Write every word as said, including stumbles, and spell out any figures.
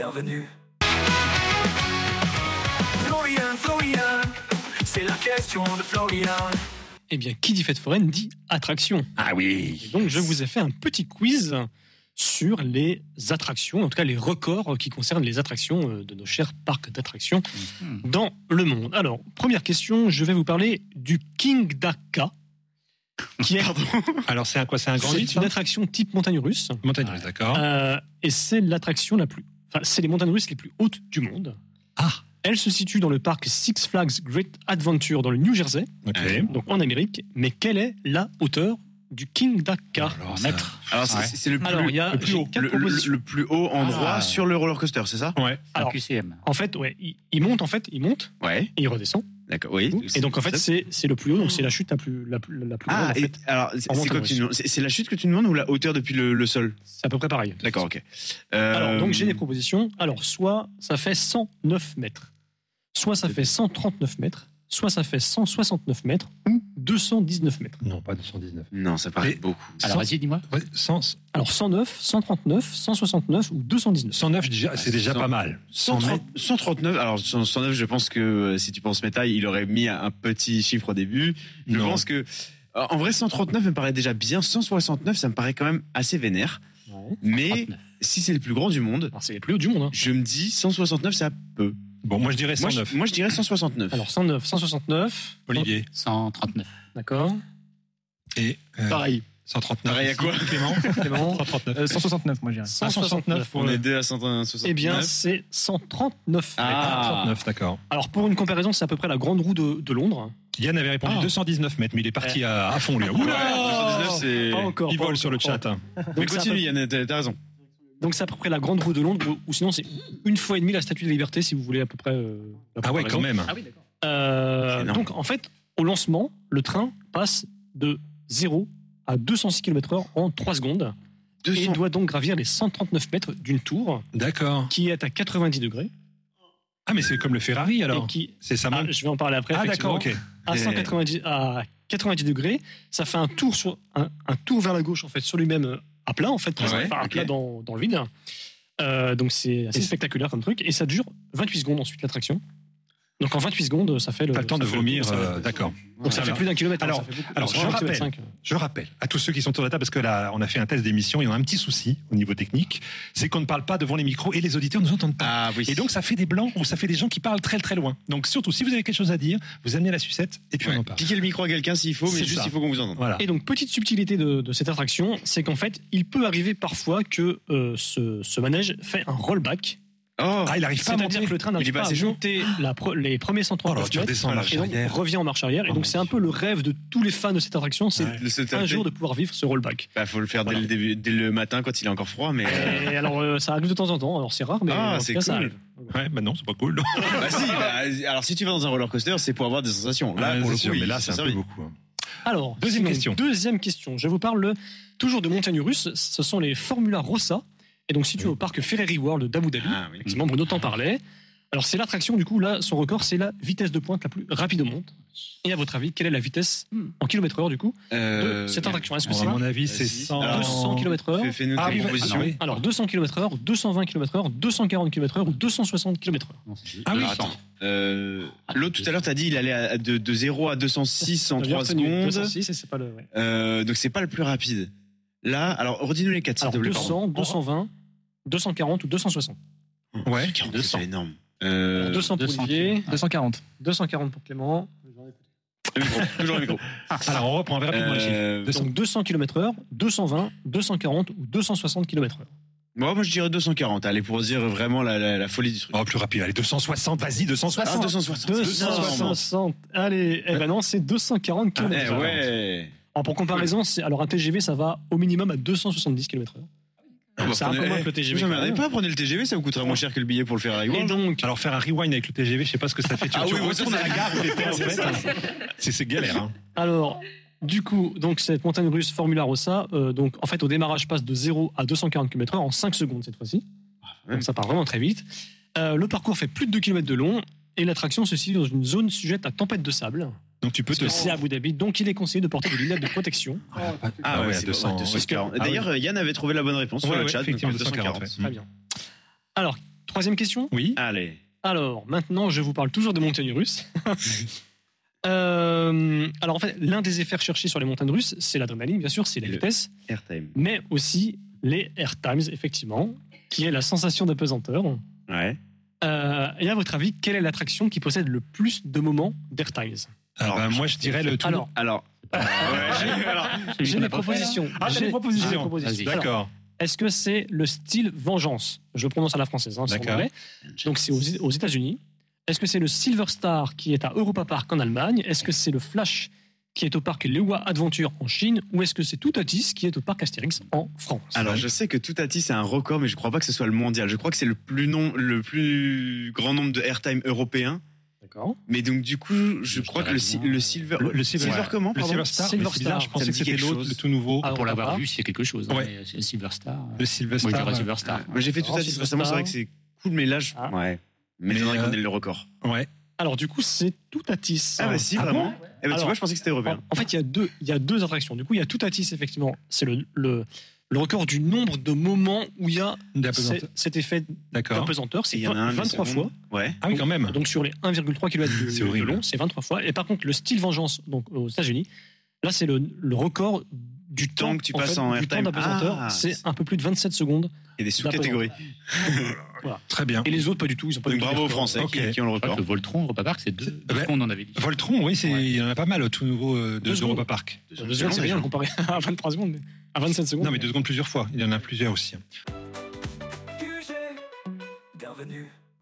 bienvenue. Florian, Florian, c'est la question de Florian. Eh bien, qui dit fête foraine dit attraction. Ah oui. Et donc, je vous ai fait un petit quiz sur les attractions, en tout cas les records qui concernent les attractions de nos chers parcs d'attractions mmh. dans le monde. Alors, première question, je vais vous parler du King Daka. Qui est, Alors, c'est un quoi? C'est un grand C'est vide, une ça attraction type montagne russe. Montagne russe, d'accord. Euh, et c'est l'attraction la plus... Enfin, c'est les montagnes russes les plus hautes du monde. Ah. Elle se situe dans le parc Six Flags Great Adventure dans le New Jersey, Okay. donc en Amérique. Mais quelle est la hauteur du King Daka? Alors, ça... Alors c'est, ouais. c'est le plus, Alors, il y a le, plus j'ai haut, quatre le, le, propositions. le plus haut endroit Ah. sur le roller coaster, c'est ça? Ouais. Alors, Q C M. en fait, ouais, il, il monte, en fait, il monte Ouais. et il redescend. D'accord. Oui. Et donc en fait, c'est, c'est le plus haut, donc c'est la chute la plus la plus, la plus Ah, grande. En et fait. alors c'est, En c'est quoi montagne que tu demandes? c'est, c'est la chute que tu demandes ou la hauteur depuis le, le sol? C'est à peu près pareil. D'accord, ok. Euh... Alors donc j'ai des propositions. Alors soit ça fait cent neuf mètres, soit ça fait cent trente-neuf mètres, soit ça fait cent soixante-neuf mètres ou deux cent dix-neuf mètres. Non, pas deux cent dix-neuf. Non, ça paraît Mais- beaucoup. Alors vas-y, dis-moi. Ouais, cent, Alors cent neuf, cent trente-neuf, cent soixante-neuf ou deux cent dix-neuf. cent neuf, déjà, c'est déjà cent- pas mal. cent cent trente, mètres. cent trente-neuf, alors cent neuf, je pense que euh, si tu penses métal, il aurait mis un petit chiffre au début. Je Non. pense que, euh, en vrai, cent trente-neuf me paraît déjà bien. cent soixante-neuf, ça me paraît quand même assez vénère. Ouais. Mais trente-neuf. si c'est le plus grand du monde, Alors c'est les plus hauts du monde. Hein. je me dis cent soixante-neuf, ça peut. Bon, moi, je dirais Moi, cent je, neuf. moi, je dirais cent soixante-neuf. Alors cent neuf, cent soixante-neuf. Olivier. cent trente-neuf. D'accord. Et euh, Pareil. cent trente-neuf. Pareil à ici. quoi Clément. Clément. cent trente-neuf. Euh, cent soixante-neuf, moi, je dirais. cent soixante-neuf. On est deux à cent soixante-neuf. Eh bien, c'est cent trente-neuf. Ah. cent trente-neuf, d'accord. Alors pour une comparaison, c'est à peu près la grande roue de, de Londres. Yann avait répondu Ah. deux cent dix-neuf mètres, mais il est parti à, à fond, lui. Ouais, Oula. deux cent dix-neuf, c'est... Pas encore. Il pas vole sur le encore. chat. hein. Mais Donc, c'est à peu- continue, Yann, t'as, t'as raison. Donc c'est à peu près la grande roue de Londres, ou, ou sinon c'est une fois et demie la Statue de la Liberté, si vous voulez à peu près. euh, la Ah ouais, comparaison. quand même. Ah oui, d'accord. Euh, C'est énorme. donc en fait, au lancement, le train passe de zéro à deux cent six kilomètres heure en trois secondes et deux cents. doit donc gravir les cent trente-neuf mètres d'une tour D'accord. qui est à quatre-vingt-dix degrés. Ah, mais c'est comme le Ferrari, alors. Et qui, C'est ça, ah, monte. je vais en parler après. Ah, d'accord, effectivement. ok. À cent quatre-vingt-dix, à quatre-vingt-dix degrés, ça fait un tour sur un, un tour vers la gauche en fait sur lui-même euh, à plat en fait, presque, Ouais, enfin à ok. plat dans, dans le vide. Euh, donc c'est assez Et- spectaculaire comme truc et ça dure vingt-huit secondes ensuite l'attraction. Donc en vingt-huit secondes, ça fait le. Pas le temps ça de fait le vomir, tour, ça euh, fait- d'accord. Donc ça fait Alors- plus d'un kilomètre. hein, alors- ça fait beaucoup. alors, je un kilomètre rappelle. cinq. Je rappelle à tous ceux qui sont autour de la table, parce que là, on a fait un test d'émission et on a un petit souci au niveau technique, c'est qu'on ne parle pas devant les micros et les auditeurs ne nous entendent pas. Ah oui. Et donc, ça fait des blancs ou ça fait des gens qui parlent très très loin. Donc, surtout, si vous avez quelque chose à dire, vous amenez la sucette et puis Ouais. on en parle. Piquez le micro à quelqu'un s'il faut, mais C'est juste ça. il faut qu'on vous entende. Voilà. Et donc petite subtilité de, de cette attraction, c'est qu'en fait, il peut arriver parfois que euh, ce, ce manège fait un rollback. Oh, Ah, il arrive pas à C'est-à-dire monter. que le train Il est n'arrive pas pas à assez chaud. monter la pro- les premiers cent Oh là, trente-neuf tu mètres redescends en marche et donc arrière. revient en marche arrière. Et Oh donc mon c'est un peu le rêve de tous les fans de cette attraction, c'est Ouais. Le se un taper. jour de pouvoir vivre ce rollback. Bah, faut le faire dès, Voilà. le début, dès le matin quand il est encore froid, mais. euh, Et alors ça arrive de temps en temps, alors c'est rare, mais Ah, en tout c'est cas, ça cool. arrive. Ouais, bah non, c'est pas cool. bah si, bah, alors si tu vas dans un roller coaster, c'est pour avoir des sensations. Là, Ouais, pour le c'est coup, sûr, mais il là, s'en c'est un peu servi. beaucoup. hein. Alors, Deuxième sinon, question. Deuxième question. Je vous parle toujours de montagnes russes. Ce sont les Formula Rossa. Et donc, situé Oui. au parc Ferrari World d'Abu Dhabi. Ah oui. Effectivement, Bruno t'en parlait. Alors, c'est l'attraction, du coup, là, son record, c'est la vitesse de pointe la plus rapide au monde. Et à votre avis, quelle est la vitesse en kilomètres heure, du coup, de Euh, cette attraction? Est-ce que Bon, c'est à mon avis, Vas-y. c'est cent... Alors, deux cents kilomètres heure? fais- Fais-nous Ah tes oui, propositions. ah oui. Alors, deux cents kilomètres heure, deux cent vingt kilomètres heure, deux cent quarante kilomètres heure ou deux cent soixante kilomètres heure? Non, c'est- Ah oui, Alors, attends. Euh, L'autre tout à l'heure, t'as dit il allait à- de, de zéro à deux cent six en J'ai trois retenu secondes. deux cent six et c'est pas le. ouais. Euh, donc c'est pas le plus rapide. Là, alors redis-nous les quatre, s'il Alors, te plaît. deux pardon. cents, deux cent vingt, deux cent quarante ou deux cent soixante? Ouais. quarante, deux cents. c'est énorme. Euh, deux cents pour deux cents. Olivier, deux cent quarante. deux cent quarante pour Clément. le micro, toujours le micro. Alors, on reprend rapidement les chiffres. Euh, deux cents. Donc deux cents kilomètres heure, deux cent vingt, deux cent quarante ou deux cent soixante kilomètres heure. moi, moi, je dirais deux cent quarante. Allez, pour dire vraiment la, la, la folie du truc. Oh, plus rapide. Allez, deux cent soixante. Vas-y, deux cent Ah, soixante. deux cent soixante. deux c'est cent énorme. soixante. Allez, eh ben non, c'est deux cent quarante Eh kilomètres heure. ouais. Alors pour comparaison, c'est alors un T G V, ça va au minimum à deux cent soixante-dix kilomètres heure. Ah, bah, C'est un peu prenez- moins que le T G V, Vous emmerdez quand même. pas, prenez le T G V, ça vous coûtera moins cher que le billet pour le Ferrari Et World. donc, Alors, faire un rewind avec le T G V, je sais pas ce que ça fait. Tu, Ah tu oui, retournes ça, à la c'est- gare où t'étais, en c'est fait. ça. C'est c'est galère, hein. alors, du coup, donc cette montagne russe Formula Rossa, euh, donc en fait au démarrage passe de zéro à deux cent quarante kilomètres heure en cinq secondes cette fois-ci. Donc ça part vraiment très vite. Euh, le parcours fait plus de deux kilomètres de long et l'attraction se situe dans une zone sujette à tempête de sable. Donc, tu peux Parce te. que c'est à Abu Dhabi, donc il est conseillé de porter des lunettes de protection. Ah ouais, ouais, c'est deux cents, deux cent quarante. ouais. D'ailleurs, Yann avait trouvé la bonne réponse sur Ouais, le ouais, chat. donc effectivement, deux cent quarante. deux cent quarante, Très bien. Alors, troisième question. Oui. Allez. Alors, maintenant, je vous parle toujours des montagnes russes. Euh, alors, en fait, l'un des effets recherchés sur les montagnes russes, c'est l'adrénaline, bien sûr, c'est la Le- vitesse, Airtime. mais aussi les air times, effectivement, qui est la sensation d'apesanteur. Ouais. Euh, et à votre avis, quelle est l'attraction qui possède le plus de moments d'air times? Ah bah, moi, je dirais le tout. Alors, Alors. Ouais, j'ai- alors, j'ai des propositions. Ah, t'as J'ai- des propositions. j'ai des propositions. Alors, D'accord. est-ce que c'est le style Vengeance? Je prononce à la française, hein, c'est en D'accord. anglais. Donc c'est aux, aux États-Unis. Est-ce que c'est le Silver Star qui est à Europa Park en Allemagne? Est-ce que c'est le Flash qui est au parc Lewa Adventure en Chine? Ou est-ce que c'est Toutatis qui est au parc Astérix en France? alors, je sais que Toutati, c'est un record, mais je crois pas que ce soit le mondial. Je crois que c'est le plus, non, le plus grand nombre de airtime européens. D'accord. Mais donc, du coup, je crois que le, si- le Silver. Le, le Silver, Silver comment, le pardon Silver Star, Silver le Silver, Star. je pensais Ça me que dit c'était quelque l'autre, chose. le tout nouveau. Ah, Pour l'avoir Europa. vu, c'est quelque chose. hein, Ouais. mais C'est Silver Star. Le Silver Moi, je Star. dirais Silver Star. Moi, j'ai fait Alors, Toutati Silver récemment, c'est Star. vrai que c'est cool, mais là, je. Ah. Ouais. Mais m'étonnerait Mais, qu'on euh, ait le record. Ouais. Alors du coup, c'est Toutatis. Ah, bah si, Ah vraiment. bon Eh ben, tu Alors, vois, je pensais que c'était En, européen. en fait, il y a deux, il y a deux attractions. Du coup, il y a Toutatis, effectivement. C'est le, le, le record du nombre de moments où il y a D'apesanteur. cet- cet effet D'accord. d'apesanteur. Et C'est il y en a un, vingt-trois les fois. secondes. Ouais. Ah oui, quand même. Donc sur les un virgule trois kilomètres de, C'est de horrible. long, c'est vingt-trois fois. Et par contre, le style Vengeance, donc aux États-Unis, là, c'est le, le record du temps, temps que tu passes en du temps airtime. d'apesanteur. Ah. C'est un peu plus de vingt-sept secondes. Il y a des sous-catégories. Très bien. Et les autres, pas du tout. Ils ont pas Donc du tout bravo aux de record. Français Ok. qui, qui ont le Je crois record. que le Voltron, Europa Park, c'est deux. Ouais. On en avait dit. Voltron, oui, c'est- Ouais. il y en a pas mal au tout nouveau euh, de Deux secondes. Europa Park. Deux secondes, c'est rien comparé à vingt-trois secondes, mais à vingt-sept secondes. Non, mais deux secondes plusieurs fois. Il y en a plusieurs aussi.